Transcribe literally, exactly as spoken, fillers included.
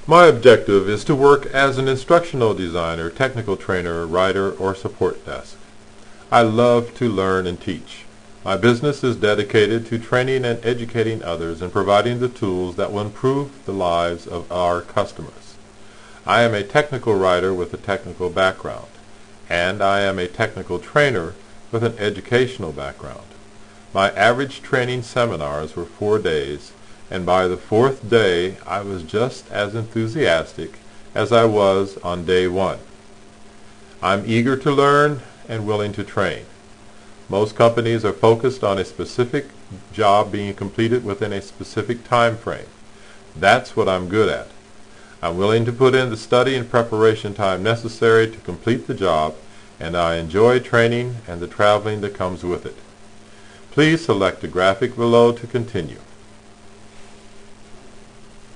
My objective is to work as an instructional designer, technical trainer, writer, or support desk. I love to learn and teach. My business is dedicated to training and educating others and providing the tools that will improve the lives of our customers. I am a technical writer with a technical background, and I am a technical trainer with an educational background. My average training seminars were four days, and by the fourth day I was just as enthusiastic as I was on day one. I'm eager to learn and willing to train. Most companies are focused on a specific job being completed within a specific time frame. That's what I'm good at. I'm willing to put in the study and preparation time necessary to complete the job, and I enjoy training and the traveling that comes with it. Please select the graphic below to continue.